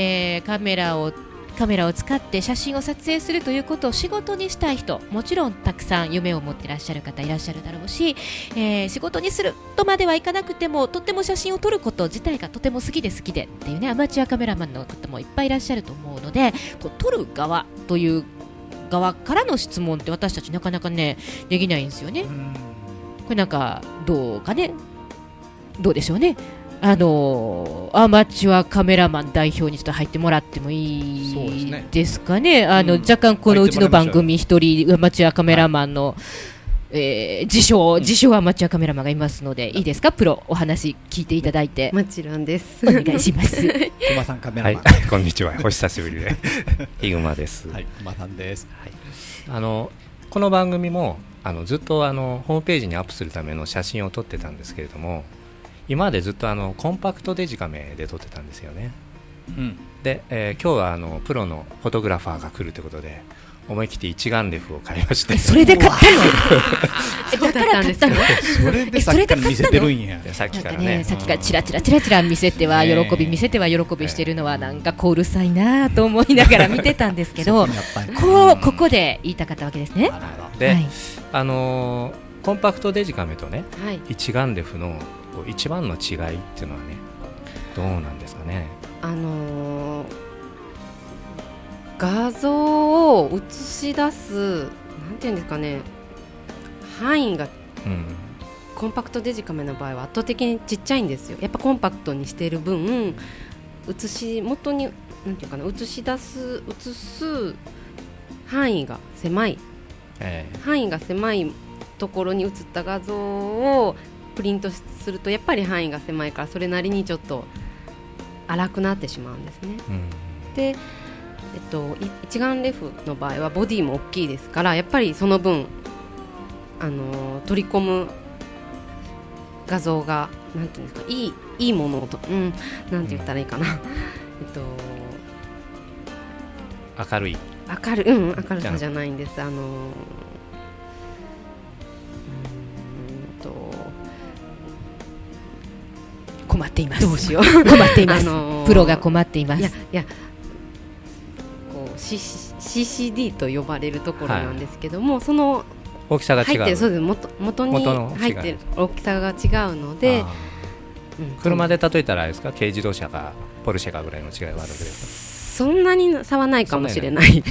カメラを使って写真を撮影するということを仕事にしたい人、もちろんたくさん夢を持っていらっしゃる方いらっしゃるだろうし、仕事にするとまではいかなくても、とっても写真を撮ること自体がとても好きでっていうね、アマチュアカメラマンの方もいっぱいいらっしゃると思うので、撮る側という側からの質問って私たちなかなかねできないんですよね。これなんかどうかね、どうでしょうね。アマチュアカメラマン代表にちょっと入ってもらってもいいですかね。若干このうちの番組一人アマチュアカメラマンの、自称アマチュアカメラマンがいますので、いいですか、プロお話聞いていただいて。 もちろんです。 お願いします。 熊さんカメラマン、 こんにちは、お久しぶりでヒグマです。 熊さんです。 この番組もずっとホームページにアップするための写真を撮ってたんですけれども、今までずっとコンパクトデジカメで撮ってたんですよね。で、今日はプロのフォトグラファーが来るということで、思い切って一眼レフを買いまして。 それで買ったの？だから買ったの？ それでさっきから見せてるんや。 さっきからね、 さっきからチラチラ見せては喜び、見せては喜びしてるのはなんかうるさいなと思いながら見てたんですけど、ここで言いたかったわけですね。 で、コンパクトデジカメとね、一眼レフの一番の違いっていうのはね、どうなんですかね。 画像を映し出す、なんていうんですかね、範囲が、コンパクトデジカメの場合は圧倒的にちっちゃいんですよ。やっぱコンパクトにしている分、元になんていうかな、映す範囲が狭い、範囲が狭いところに映った画像をプリントすると、やっぱり範囲が狭いから、それなりにちょっと荒くなってしまうんですね。で、一眼レフの場合はボディも大きいですから、やっぱりその分取り込む画像がなんていうんですか、いいものをなんて言ったらいいかな、 明るさじゃないんです。 困っています。 どうしよう。 困っています。プロが困っています。 いやこう、CCD と呼ばれるところなんですけども、その大きさが違う。 入ってる、そうです。元に入ってる大きさが違うので、 車で例えたらあれですか、軽自動車かポルシェかぐらいの違いはあるわけですか。 そんなに差はないかもしれない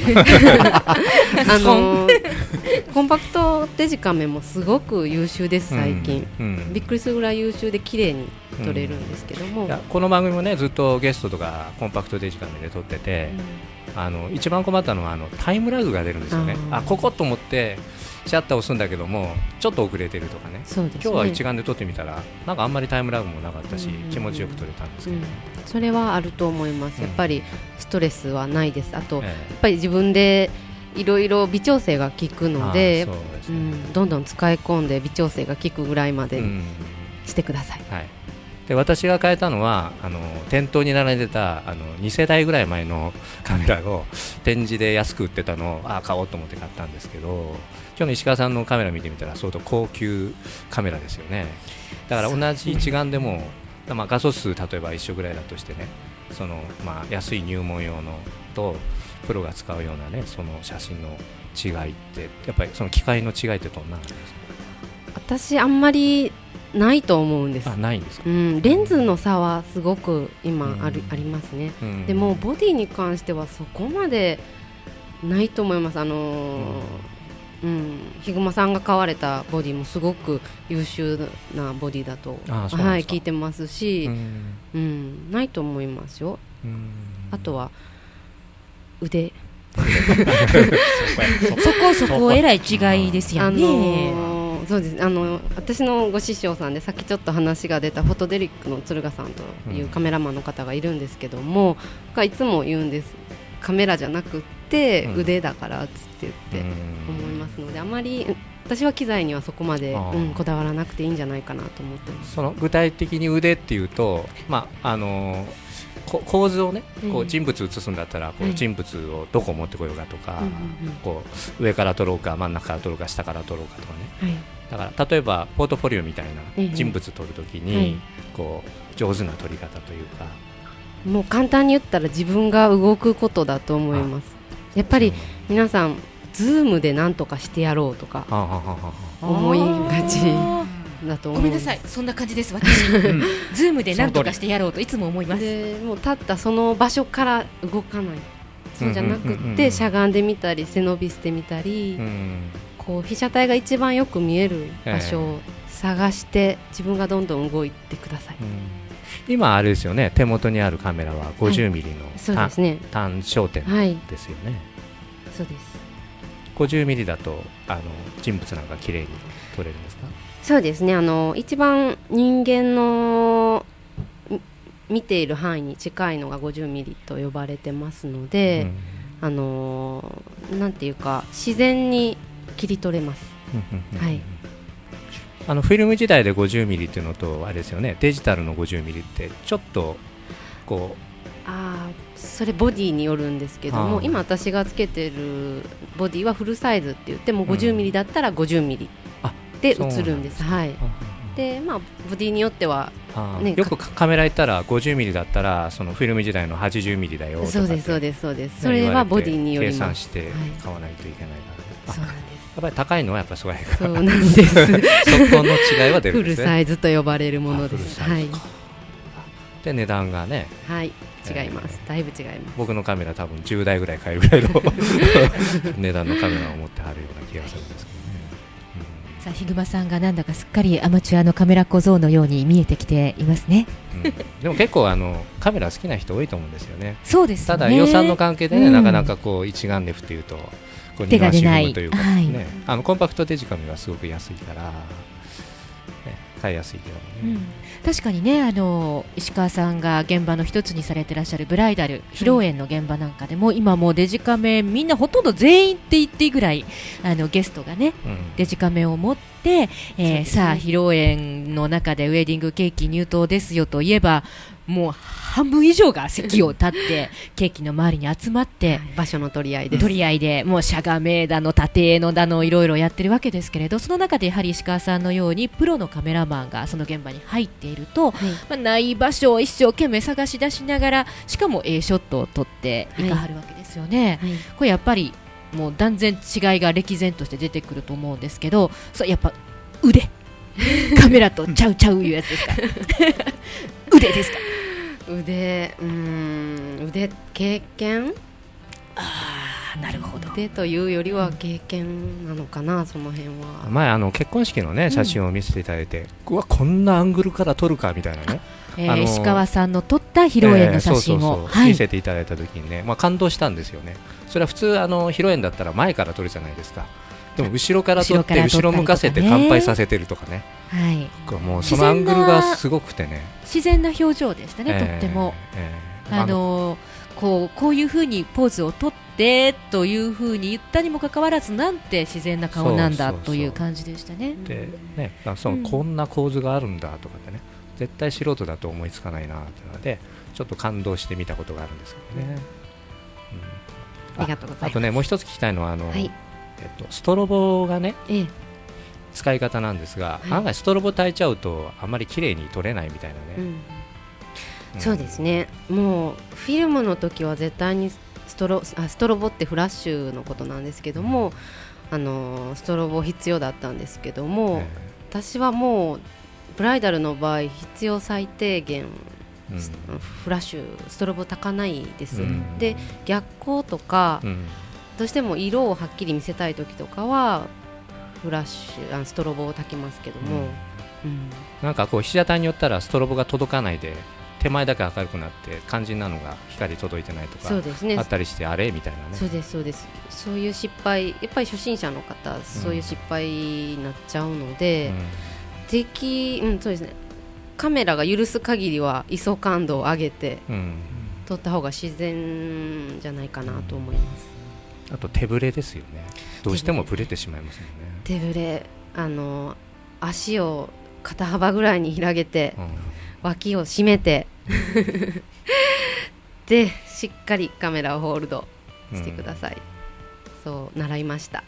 コンパクトデジカメもすごく優秀です最近、びっくりするぐらい優秀で綺麗に撮れるんですけども、 いやこの番組もねずっとゲストとかコンパクトデジカメで撮ってて、一番困ったのはタイムラグが出るんですよね。ここと思ってシャッター押すんだけどもちょっと遅れてるとかね。 そうですね、 今日は一眼で撮ってみたらなんかあんまりタイムラグもなかったし、気持ちよく撮れたんですけど、 それはあると思います。やっぱりストレスはないです。あと、やっぱり自分でいろいろ微調整が効くので、どんどん使い込んで微調整が効くぐらいまでしてください。 で私が変えたのは店頭に並んでた2世代ぐらい前のカメラを展示で安く売ってたのを買おうと思って買ったんですけど、今日の石川さんのカメラ見てみたら相当高級カメラですよね。だから同じ一眼でも、画素数例えば一緒ぐらいだとしてね、安い入門用のとプロが使うようなねその写真の違いってやっぱりその機械の違いってどんなのですか？ 私あんまりないと思うんです。 ないんですか？ レンズの差はすごく今ありますね。でもボディに関してはそこまでないと思います。ヒグマさんが買われたボディもすごく優秀なボディだと聞いてますし、ないと思いますよ。あとは腕そこえらい違いですよね。 そうです。私のご師匠さんでさっきちょっと話が出たフォトデリックの敦賀さんというカメラマンの方がいるんですけども、いつも言うんです。カメラじゃなくって腕だからって言って思いますので、あまり私は機材にはそこまでこだわらなくていいんじゃないかなと思ってます。 その具体的に腕っていうと、構図をねこう人物映すんだったらこう人物をどこ持ってこようかとか、こう上から撮ろうか真ん中から撮ろうか下から撮ろうかとかね、だから例えばポートフォリオみたいな人物撮るときにこう上手な撮り方というか、 もう簡単に言ったら自分が動くことだと思います。やっぱり皆さんズームで何とかしてやろうとか思いがちだと思う。 ごめんなさい、そんな感じです私ズームで何とかしてやろうといつも思います。 でもう立ったその場所から動かない、そうじゃなくってしゃがんでみたり背伸びしてみたり、こう被写体が一番よく見える場所を探して自分がどんどん動いてください。 今あれですよね、手元にあるカメラは50ミリの、 そうですね、 単焦点ですよね。 そうです。 50ミリだと人物なんか綺麗に撮れるんですか？ そうですね、一番人間の見ている範囲に近いのが50ミリと呼ばれてますので、なんていうか自然に切り取れます。 フィルム時代で50ミリっていうのとあれですよね、デジタルの50ミリってちょっとこうそれボディによるんですけども、今私がつけてるボディはフルサイズって言っても50ミリだったら50ミリで映るんです。でボディによっては、 よくカメラ行ったら50ミリだったらそのフィルム時代の80ミリだよとか、 そうですそうですそうです。それはボディによります。 計算して買わないといけないから、 そうなんです。 やっぱり高いのはやっぱりすごいから、 そうなんですそこの違いは出るんですね。 フルサイズと呼ばれるものです。 で値段がね、 違います。だいぶ違います。 僕のカメラ多分10台ぐらい買えるぐらいの値段のカメラを持ってはるような気がするんですけどね。 さあヒグマさんがなんだかすっかりアマチュアのカメラ小僧のように見えてきていますね。 でも結構カメラ好きな人多いと思うんですよね。 そうですね。 ただ予算の関係でね、なかなかこう一眼レフっていうとこう手が出ない二足踏むというかね、コンパクトデジカメはすごく安いから、買いやすいけどもね。 確かにね、石川さんが現場の一つにされてらっしゃるブライダル披露宴の現場なんかでも、今もうデジカメみんなほとんど全員って言っていいぐらいゲストがね、デジカメを持って、さあ披露宴の中でウェディングケーキ入刀ですよといえばもう半分以上が席を立ってケーキの周りに集まって場所の取り合いです。 取り合いでもうしゃがめだの縦のだのいろいろやってるわけですけれど、その中でやはり石川さんのようにプロのカメラマンがその現場に入っていると、ない場所を一生懸命探し出しながら、しかもショットを撮っていかはるわけですよね。これやっぱりもう断然違いが歴然として出てくると思うんですけど、それやっぱ腕カメラとちゃういうやつですか腕ですか？ 腕経験、 なるほど。 腕というよりは経験なのかな、その辺は。 前結婚式のね写真を見せていただいて、うわこんなアングルから撮るかみたいなね、 石川さんの撮った披露宴の写真を見せていただいた時にね、感動したんですよね。それは普通披露宴だったら前から撮るじゃないですか。でも後ろから撮って後ろ向かせて乾杯させてるとかね、もうそのアングルがすごくてね、 自然な表情でしたね、とっても。こういうふうにポーズを取ってというふうに言ったにもかかわらず、なんて自然な顔なんだという感じでしたね。 でね、こんな構図があるんだとかってね、絶対素人だと思いつかないなというのでちょっと感動してみたことがあるんですけどね。 ありがとうございます。 あとね、もう一つ聞きたいのはストロボがね、使い方なんですが、案外ストロボ焚いちゃうとあんまり綺麗に撮れないみたいなね。 そうですね、もうフィルムの時は絶対にストロボってフラッシュのことなんですけども、ストロボ必要だったんですけども、私はもうブライダルの場合必要最低限、フラッシュストロボ焚かないです、で逆光とか、どうしても色をはっきり見せたい時とかはフラッシュストロボを焚きますけども、 なんかこう被写体によったらストロボが届かないで手前だけ明るくなって肝心なのが光届いてないとかあったりして、あれみたいなね。 そうですそうです。そういう失敗、やっぱり初心者の方、そういう失敗になっちゃうので、そうですね、カメラが許す限りは ISO 感度を上げて撮った方が自然じゃないかなと思います。 あと手ぶれですよね。どうしてもぶれてしまいますよね。 手ぶれ、足を肩幅ぐらいに広げて、脇を締めてでしっかりカメラをホールドしてください、そう習いました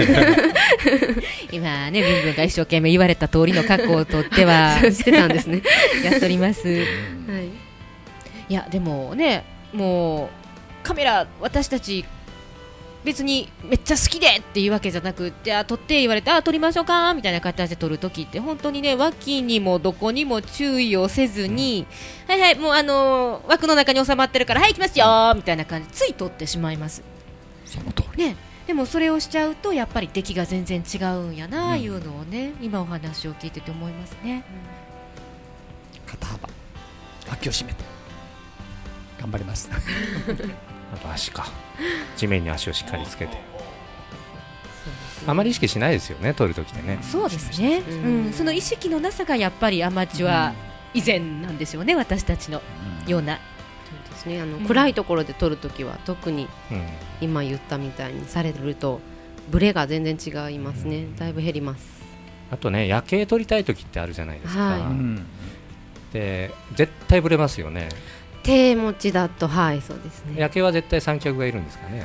今ね、ブンブンが一生懸命言われた通りの格好をとってはしてたんですねやっております、いやでもね、もうカメラ私たち別にめっちゃ好きでっていうわけじゃなくて、撮って言われて撮りましょうかみたいな形で撮るときって本当にね、脇にもどこにも注意をせずに、はいはい、もう枠の中に収まってるからはい行きますよみたいな感じでつい撮ってしまいます。 その通りね。でもそれをしちゃうとやっぱり出来が全然違うんやないうのをね、今お話を聞いてて思いますね。 肩幅、脇を締めて頑張りますあと足か、地面に足をしっかりつけて、あまり意識しないですよね、撮るときってね。 そうですね、その意識のなさがやっぱりアマチュア以前なんでしょうね、私たちのような。 そうですね、暗いところで撮るときは特に今言ったみたいにされるとブレが全然違いますね、だいぶ減ります。 あとね、夜景撮りたいときってあるじゃないですか、で絶対ブレますよね。 手持ちだと、はいそうですね。 夜景は絶対三脚がいるんですかね。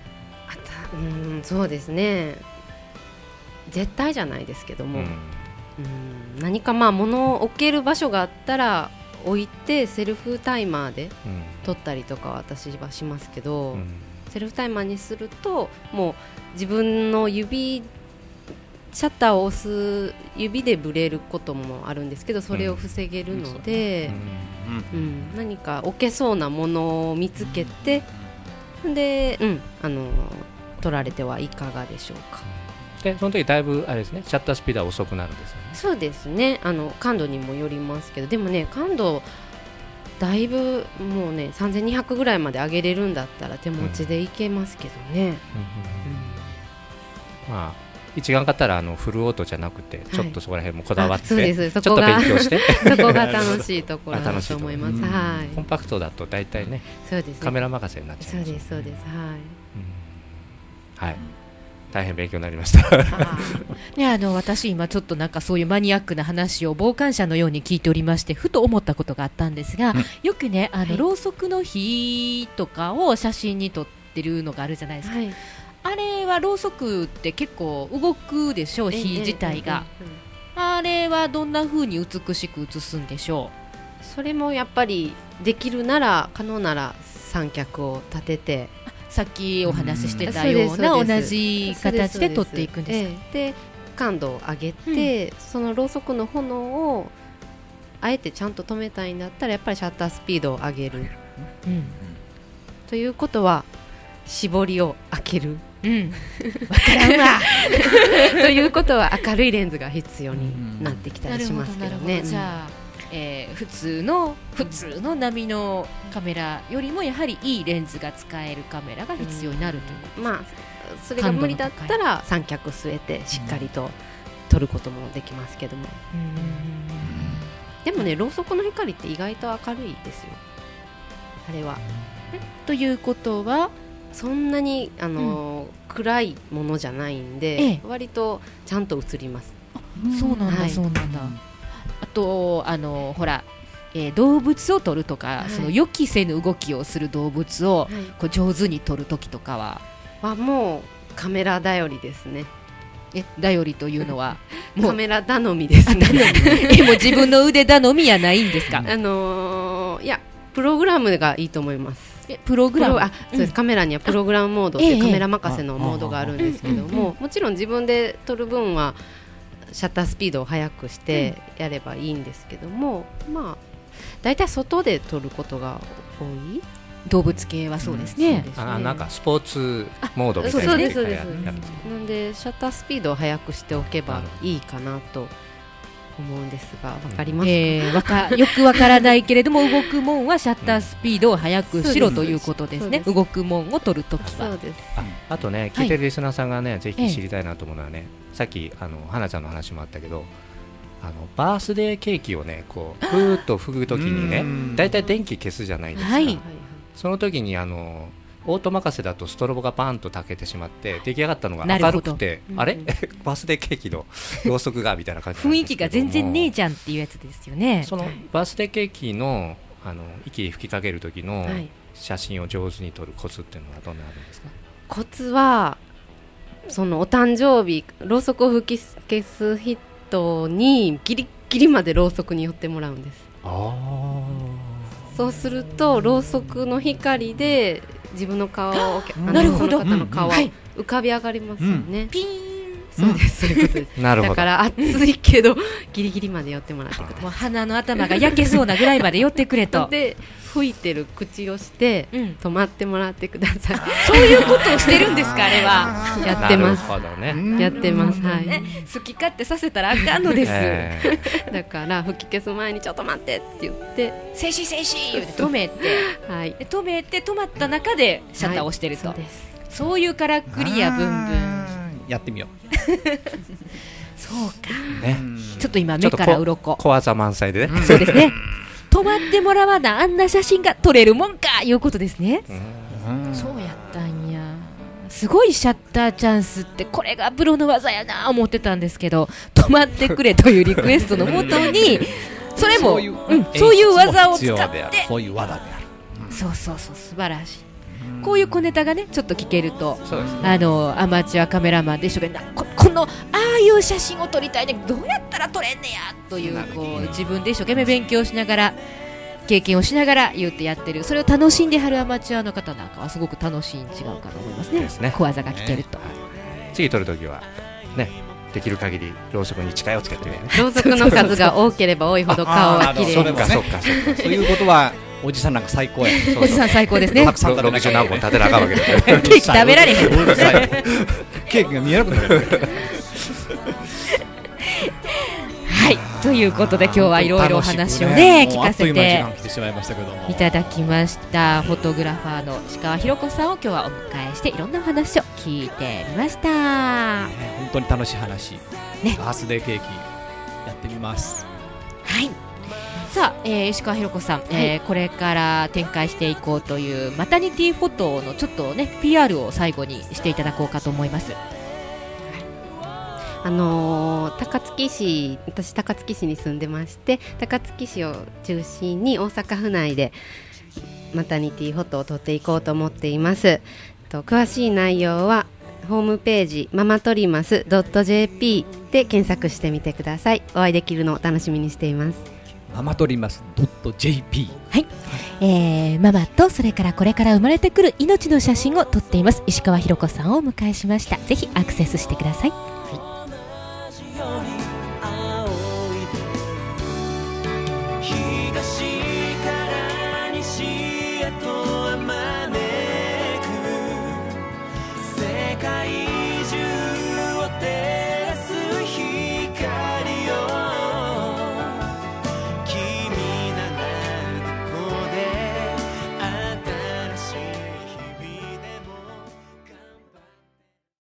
そうですね、絶対じゃないですけども、何か物を置ける場所があったら置いてセルフタイマーで撮ったりとか私はしますけど、セルフタイマーにするともう自分のシャッターを押す指でブレることもあるんですけど、それを防げるので、何か置けそうなものを見つけて、で、撮られてはいかがでしょうか。 でその時だいぶあれですね、シャッタースピードは遅くなるんですよね。 そうですね、感度にもよりますけど、でもね、感度だいぶもうね3200ぐらいまで上げれるんだったら手持ちでいけますけどね。 まあ一眼買ったらフルオートじゃなくて、ちょっとそこら辺もこだわって、 そうです、 ちょっと勉強してそこが楽しいところだと思います。はい、 コンパクトだと大体ね、 そうですね、 カメラ任せになっちゃいます。 そうですそうです、 はい、大変勉強になりましたね、私今ちょっとなんかそういうマニアックな話を傍観者のように聞いておりまして、ふと思ったことがあったんですが、よくねろうそくの火とかを写真に撮ってるのがあるじゃないですか、あれはろうそくって結構動くでしょう、火自体が、あれはどんな風に美しく写すんでしょう。それもやっぱりできるなら可能なら三脚を立てて、 さっきお話ししてたような同じ形で撮っていくんですか。 で感度を上げて、そのろうそくの炎をあえてちゃんと止めたいんだったらやっぱりシャッタースピードを上げる、ということは絞りを開ける、わからんわということは明るいレンズが必要になってきたりしますけどね。 じゃあ、普通の波のカメラよりもやはりいいレンズが使えるカメラが必要になるということですか。 まあそれが無理だったら三脚据えてしっかりと撮ることもできますけども、でもねろうそくの光って意外と明るいですよあれは。 ということはそんなに暗いものじゃないんで、割とちゃんと映ります。 そうなんだ、そうなんだ。あとほら、動物を撮るとか、その予期せぬ動きをする動物をこう上手に撮るときとかは、 もうカメラ頼りですね。 頼りというのはもうカメラ頼みですね。 もう自分の腕頼みやないんですか。 いやプログラムがいいと思います。 プログラム、 そうです。カメラにはプログラムモードっていうカメラ任せのモードがあるんですけども、もちろん自分で撮る分はシャッタースピードを速くしてやればいいんですけども、まあだいたい外で撮ることが多い。 動物系はそうですね。 なんかスポーツモードみたいな。 そうですそうです。なんでシャッタースピードを速くしておけばいいかなと思うんですが、わかりますか？ よくわからないけれども動くもんはシャッタースピードを速くしろということですね。動くもんを撮るときは。 そうです。 あとね、聞いてるリスナーさんがね、ぜひ知りたいなと思うのはね、さっき花ちゃんの話もあったけど、バースデーケーキをねこうふーっと拭くときにね、だいたい電気消すじゃないですか。その時にオート任せだとストロボがバーンと炊けてしまって出来上がったのが明るくて、あれバースデーケーキのろうそくがみたいな感じなんですけども、 雰囲気が全然ねえじゃんっていうやつですよね。 そのバースデーケーキの息吹きかける時の写真を上手に撮るコツっていうのはどんなのあるんですか？ コツはそのお誕生日ろうそくを吹き消す人にギリギリまでろうそくに寄ってもらうんです。そうするとろうそくの光で自分の顔をなるほど、 その方の顔は浮かび上がりますよね。ピーン。そうです、そういうことです。 なるほど。 だから暑いけどギリギリまで寄ってもらってください。 もう鼻の頭が焼けそうなぐらいまで寄ってくれと。 で吹いてる口をして止まってもらってください。 そういうことをしてるんですか？あれはやってます。 なるほどね。 やってます。はい。 好き勝手させたらあかんのです。 だから吹き消す前にちょっと待ってって言って静止静止言って止めて、 はい、 止めて止まった中でシャッターを押してると、 そうです。 そういうからくりやブンブンやってみよう。 そうか、 ね、 ちょっと今目から鱗小技満載でね。 そうですね。止まってもらわなあんな写真が撮れるもんかいうことですね。そうやったんや。すごいシャッターチャンスってこれがプロの技やな思ってたんですけど、止まってくれというリクエストのもとにそれもそういう技を使って、 そういう技である。 そうそうそう、素晴らしい。こういう小ネタがねちょっと聞けると、 そうですね、 アマチュアカメラマンで一生懸命このああいう写真を撮りたいね、どうやったら撮れんねやという、こう自分で一生懸命勉強しながら経験をしながら言ってやってる、それを楽しんではるアマチュアの方なんかはすごく楽しいに違うかと思いますね。 ですね。 小技が聞けると、 次撮るときはね、できる限りろうそくに近いをつけてね。 ろうそくの数が多ければ多いほど顔は綺麗に。 そうかそうか。 そういうことはおじさんなんか最高や。 おじさん最高ですね。 たくさん食べなきゃ 60何本立てなあかんわけですよね。 ケーキ食べられへん。 ケーキが見えなくなる。 はい、ということで今日はいろいろお話をね聞かせていただきました。フォトグラファーの石川博子さんを今日はお迎えしていろんなお話を聞いてみました。 本当に楽しい話、 ね、 バースデーケーキやってみます。 はい。さあ、石川博子さん、これから展開していこうというマタニティフォトのちょっとね PR を最後にしていただこうかと思います。 高槻市、私高槻市に住んでまして、高槻市を中心に大阪府内でマタニティフォトを撮っていこうと思っています。詳しい内容はホームページママトリマス .jp で検索してみてください。お会いできるのを楽しみにしています。 ママトリマス .jp、 はい、ママとそれからこれから生まれてくる命の写真を撮っています石川博子さんをお迎えしました。ぜひアクセスしてください。